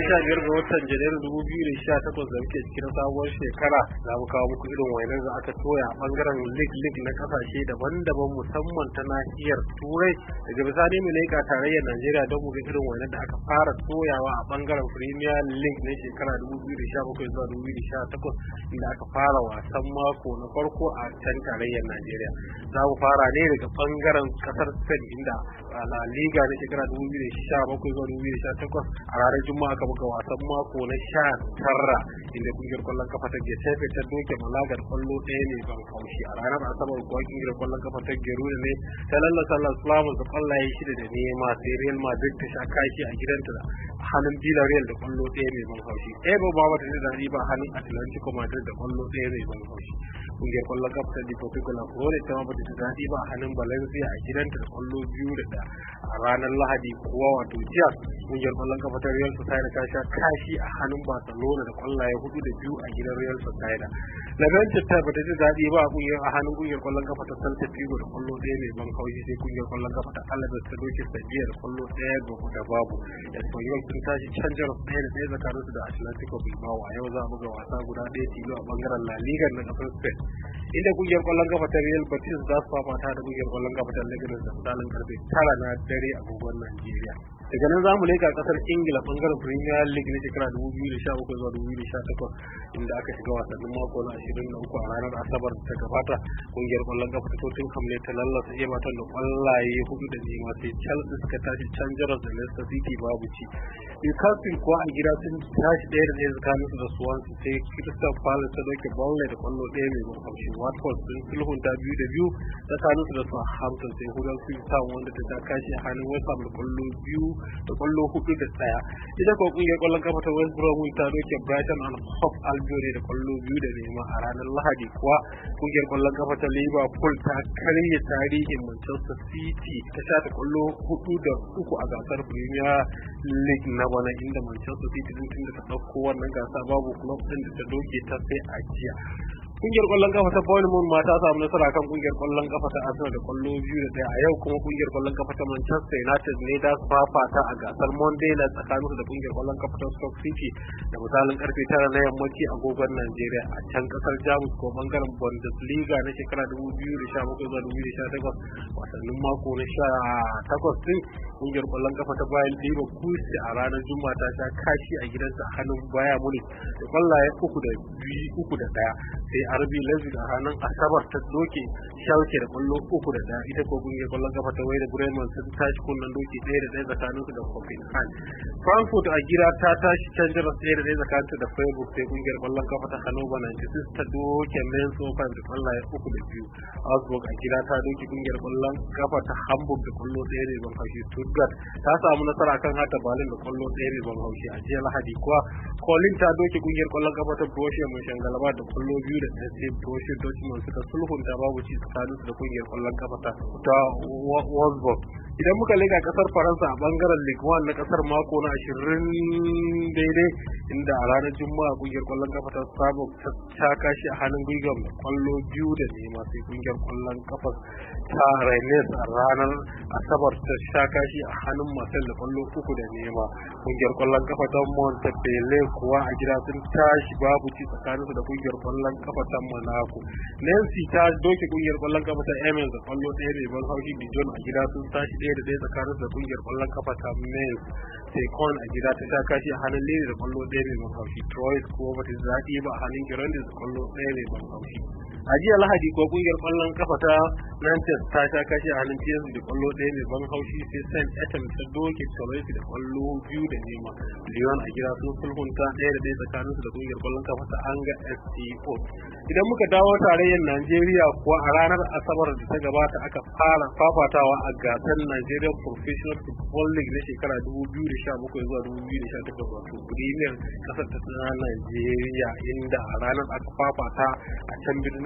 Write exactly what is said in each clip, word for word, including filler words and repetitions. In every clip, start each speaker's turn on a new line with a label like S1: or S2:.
S1: sha biyar ga watan Janairu dubu biyu da sha takwas da muke cikin sabuwar shekara za mu kawo muku irin wainar da aka toya a bangaren league league na kasashe daban-daban musamman ta nahiyar Turai. Daga bisani mu leƙa tarayyar Najeriya don mu ga irin wainar da aka fara toyawa a bangaren Premier League na shekara dubu biyu da sha bakwai zuwa dubu biyu da sha takwas inda aka fara wasan mako na farko a can tarayyar Najeriya. Za mu fara ne daga bangaren kasar Spain inda La Liga na shekara dubu biyu da sha bakwai zuwa dubu biyu da sha takwas a ranar Juma'a aka buga wasan mako na sha tara inda kungiyar kwallon kafa ta Getafe ta doke Malaga da kwallo ɗaya ne ban kaushi. A ranar Asabar kuwa kungiyar kwallon kafa ta Girona ne ta lallasa Las Palmas da kwallaye shida da nema, sai Real Madrid ta sha kashi a gidanta da hannun Villarreal da kwallo ɗaya mai ban kaushi. Ɗaya ba ba ta da ba hannun Atlantico Madrid da kwallo ɗaya mai ban kaushi. Kungiyar kwallon kafa ta Deportivo La Corona ta ma bata ji daɗi ba a hannun Valencia a gidanta da kwallo biyu da ɗaya. A ranar Lahadi kuwa wato jiya kungiyar kwallon kafa ta Real Sociedad ta sha kashi a hannun Barcelona da kwallaye hudu da biyu a gidan Real Sociedad. Levante ta bata ji daɗi ba a kungiyar a hannun kungiyar kwallon kafa ta Celta Vigo da kwallo ɗaya mai ban kaushi, sai kungiyar kwallon kafa ta Alaves ta doke Sevilla da kwallo ɗaya da babu. Espanyol sun tashi canjar ɗaya da ɗaya tsakaninsu da Atletico Bilbao. A yau za a buga wasa guda ɗaya tilo a bangaren La Liga na kasar Spain inda kungiyar kwallon kafa ta Real Betis za su fafata da kungiyar kwallon kafa ta Leganes da misalin karfe tara na dare a agogon Najeriya. Daga nan za mu leka kasar Ingila bangaren Premier League na shekara dubu biyu da sha bakwai zuwa dubu biyu da sha takwas inda aka shiga wasannin mako na ashirin da uku a ranar Asabar ta gabata. Kungiyar kwallon kafa ta Tottenham ne ta lallasa Everton da kwallaye hudu da nema, sai Chelsea suka tashi can jaras da Leicester City babu ci. Newcastle kuwa a gida sun tashi ɗaya da ɗaya tsakanin su da Swansea, sai Crystal Palace ta doke Burnley da kwallo ɗaya mai ban haushi. Watford sun sulhunta biyu da biyu tsakanin su da Southampton, sai Huddersfield Town wanda ta ta kashi a hannun West Ham da kwallo biyu da kwallo hudu da ɗaya. Ita kuwa kungiyar kwallon kafa ta West Bromwich ta doke Brighton and Hove Albion da kwallo biyu da nema. A ranar Lahadi kuwa kungiyar kwallon kafa ta Liverpool ta karya tarihin Manchester City ta sha ta kwallo hudu da uku a gasar Premier League na bana, inda Manchester City din tun da ta dauko wannan gasa babu club din da ta doke ta sai a jiya. Kungiyar kwallon kafa ta Bournemouth ma ta samu nasara kan kungiyar kwallon kafa ta Arsenal da kwallo biyu da ɗaya. A yau kuma kungiyar kwallon kafa ta Manchester United ne da su fafata a gasar Monday na tsakanin da kungiyar kwallon kafa ta Stoke City da misalin karfe tara na yammaci a agogon Najeriya. A can kasar Jamus ko bangaren Bundesliga na shekara dubu biyu da sha bakwai zuwa dubu biyu da sha takwas wasannin mako na sha takwas din kungiyar kwallon kafa ta Bayern Leverkusen a ranar Juma'a ta sha kashi a gidansa a hannun Bayern Munich da kwallaye uku da biyu uku da ɗaya, sai R B Leipzig a ranar Asabar ta doke Schalke da kwallo uku da ɗaya. Ita ko kungiyar kwallon kafa ta Werder Bremen sun tashi kunnen doki ɗaya da ɗaya tsakaninsu da Hoffenheim. Frankfurt a gida ta tashi can jaras ɗaya da ɗaya tsakaninsu da Freiburg, sai kungiyar kwallon kafa ta Hannover ninety-six ta doke Mainz oh five da kwallaye uku da biyu. Augsburg a gida ta doke kungiyar kwallon kafa ta Hamburg da kwallo ɗaya ne ban haushi. Stuttgart ta samu nasara kan Hertha Berlin da kwallo ɗaya ne ban haushi. A jiya Lahadi kuwa Colin ta doke kungiyar kwallon kafa ta Borussia Mönchengladbach da kwallo biyu da ɗaya, sai Borussia Dortmund suka sulhunta babu ci tsakaninsu da kungiyar kwallon kafa ta Wolfsburg. Idan muka leka kasar Faransa a bangaren Ligue one na kasar mako na ashirin daidai inda a ranar Juma'a kungiyar kwallon kafa ta Strasbourg ta kashi a hannun Guingamp da kwallo biyu da nema, sai kungiyar kwallon kafa ta Rennes a ranar Asabar ta sha kashi a hannun Marseille da kwallo uku da nema. Kungiyar kwallon kafa ta Montpellier kuwa a gida sun tashi babu ci tsakaninsu da kungiyar kwallon kafa ta Monaco. Nancy ta doke kungiyar kwallon kafa ta Amiens da kwallo ɗaya mai ban haushi. Dijon a gida sun tashi ɗaya da ɗaya tsakaninsu da kungiyar kwallon kafa ta Metz, sai Caen a gida ta sha kashi a hannun Lille da kwallo ɗaya mai ban haushi. Troyes kuwa bata zaɓi ba a hannun Girondins da kwallo ɗaya mai ban haushi. A jiya Lahadi ko kungiyar kwallon kafa ta Nantes ta sha kashi a hannun P S V da kwallo ɗaya mai ban haushi, sai Saint Etienne ta doke Toulouse da kwallo biyu da nema. Lyon a gida sun sulhunta ɗaya da ɗaya tsakaninsu da kungiyar kwallon kafa ta Anga S C O. Idan muka dawo tarayyar Najeriya kuwa a ranar Asabar da ta gabata aka fara fafatawa a gasar Nigeria Professional Football League na shekara dubu biyu da sha bakwai zuwa dubu biyu da sha takwas wato Premier kasar ta Najeriya, inda a ranar aka fafata a can birnin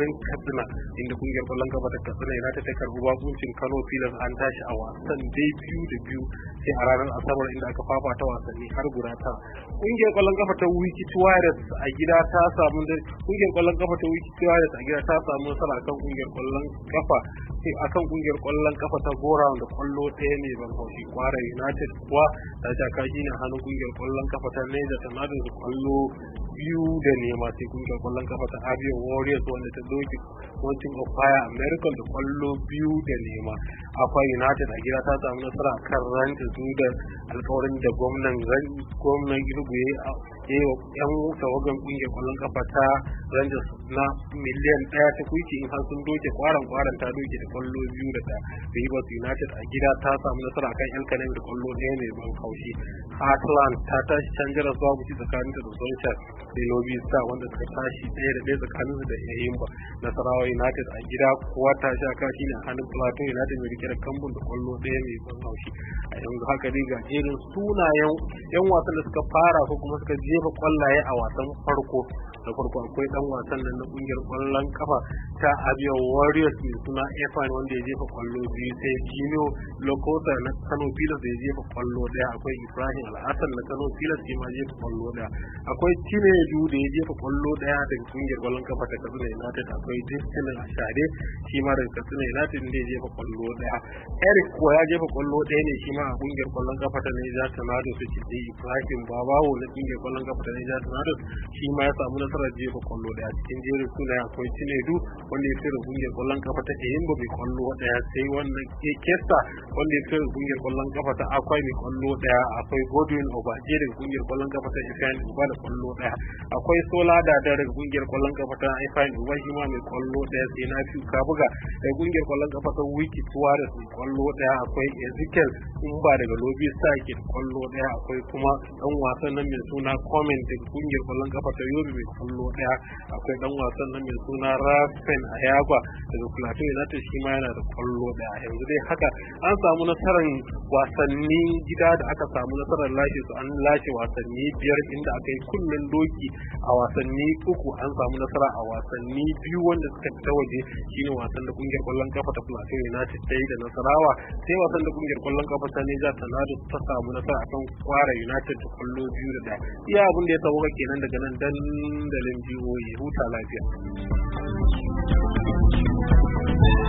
S1: garin Katsina inda kungiyar kwallon kafa ta Katsina United ta karbi bakuncin Kano Pilas an tashi a wasan dai biyu da biyu sai a ranar Asabar inda aka fafata wasanni har guda tara. Kungiyar kwallon kafa ta Wiki Warriors a gida ta samu da kungiyar kwallon kafa ta Wiki Warriors a gida ta samu nasara akan kungiyar kwallon kafa sai akan kungiyar kwallon kafa ta Gora da kwallo ɗaya ne ban haushi. Kwara United kuwa ta sha kashi ne hannun kungiyar kwallon kafa ta Niger Tornadoes da kwallo biyu da nema sai kungiyar kwallon kafa ta Abia Warriors wanda ta doke Wanting of Fire American da kwallo biyu da nema. Akwa United a gida ta samu nasara kan Rangers da alkawarin da gwamnan gwamnan Inugu ya yi wa yan tawagan kungiyar kwallon kafa ta Rangers na miliyan ɗaya ta kuki in har sun doke kwaran kwaran ta doke da kwallo biyu da ɗaya. Rivers United a gida ta samu nasara kan yan Kanemi da kwallo ɗaya ne ban haushi. Heartland ta tashi can jaras babu ci tsakaninta da Sunshine sai Lobby Star wanda suka tashi ɗaya da ɗaya tsakaninsu da Eyimba. Nasarawa United a gida kuwa ta sha kashi ne a hannun Plateau United mai rike da kambun da kwallo ɗaya mai ban haushi. A yanzu haka dai ga jerin sunayen yan wasan da suka fara ko kuma suka jefa kwallaye a wasan farko. Da farko akwai dan wasan nan na kungiyar kwallon kafa ta Abia Warriors mai suna Efan wanda ya jefa kwallo biyu sai Gino Lokota na Kano Pilas da ya jefa kwallo ɗaya. Akwai Ibrahim Alhassan na Kano Pilas shi ma jefa kwallo ɗaya. Akwai Chinedu da ya jefa kwallo ɗaya daga kungiyar kwallon kafa ta Katsina United. Akwai Distin Ashade shi ma daga Katsina United da ya jefa kwallo ɗaya. Eric kuwa ya jefa kwallo ɗaya ne shi ma a kungiyar kwallon kafa ta Niger Tornadoes su ci Ibrahim Babawo na kungiyar kwallon kafa ta Niger Tornadoes shi ma ya samu nasarar jefa kwallo ɗaya. Cikin jerin sunaye akwai Chinedu wanda ya fira kungiyar kwallon kafa ta Eyimba mai kwallo ɗaya sai wannan Kesta wanda ya fira kungiyar kwallon kafa ta Akwai mai kwallo ɗaya. Akwai Godwin Obaje daga kungiyar kwallon kafa ta Ifeanyi Uba da kwallo ɗaya. Akwai Sola Dada daga kungiyar kwallon kafa ta Ifeanyi Uba shi ma mai kwallo ɗaya sai Nafiu Kabuga daga kungiyar kwallon kafa ta Wiki Warriors mai kwallo ɗaya. Akwai Ezekiel Umba daga Lobby Star ke da kwallo ɗaya. Akwai kuma dan wasan nan mai suna Comment daga kungiyar kwallon kafa ta Yobe mai kwallo ɗaya. Akwai dan wasan nan mai suna Rafen Ayagwa daga Plateau United shi ma yana da kwallo ɗaya. Yanzu dai haka an samu nasarar wasanni gida da aka samu nasarar lashe su an lashe wasanni biyar inda aka yi kunnen doki a wasanni uku an samu nasara a wasanni biyu wanda suka fita waje shine wasan da kungiyar kwallon kafa ta Plateau United ta yi da Nasarawa sai wasan da kungiyar kwallon kafa ta Niger Tornadoes ta samu nasara akan Kwara United da kwallo biyu da ɗaya. Iya abin da ya sauka kenan daga nan dandalin jihohi huta lafiya.